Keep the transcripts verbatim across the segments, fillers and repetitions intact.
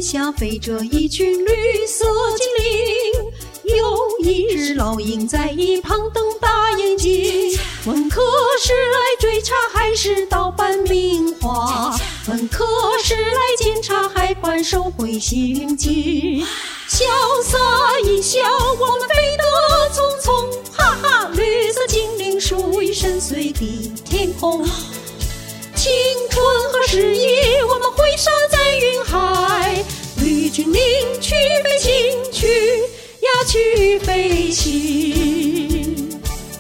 天下飞着一群绿色精灵，有一只老鹰在一旁瞪大眼睛，问可是来追查还是盗版名画？问可是来检查还还收回行迹？潇洒一笑，我们飞得匆匆，哈哈！绿色精灵属于深邃的天空。青春和诗意，我们挥洒在云海。绿精灵去飞行，去呀去飞行。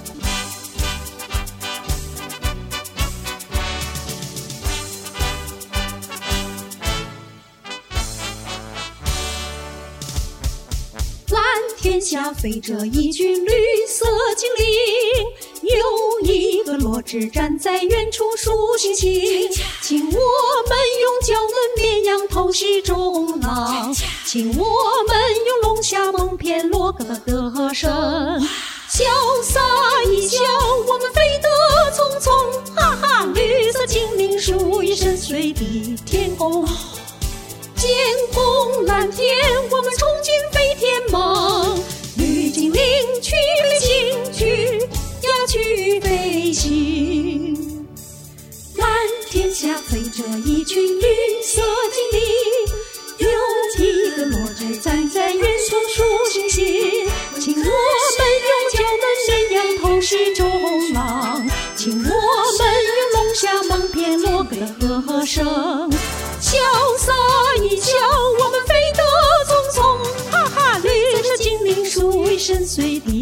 蓝天下飞着一群绿色精灵，有一个弱智站在远处数星星，请我们用胶轮绵羊偷袭中浪，请我们用龙虾蒙骗罗哥的歌声。潇洒一笑，我们飞得匆匆，哈哈！绿色精灵属于深邃的天空。监控蓝天，我们冲进飞天梦。绿精灵去飞行，去呀去飞行。蓝天下飞着一群绿色精灵，有一个弱智站在远处数星星，请我们用胶轮绵羊偷袭中浪，请我们用龙虾蒙骗罗哥的歌声。潇洒一笑，我们飞得匆匆，哈哈！绿色精灵属于深邃的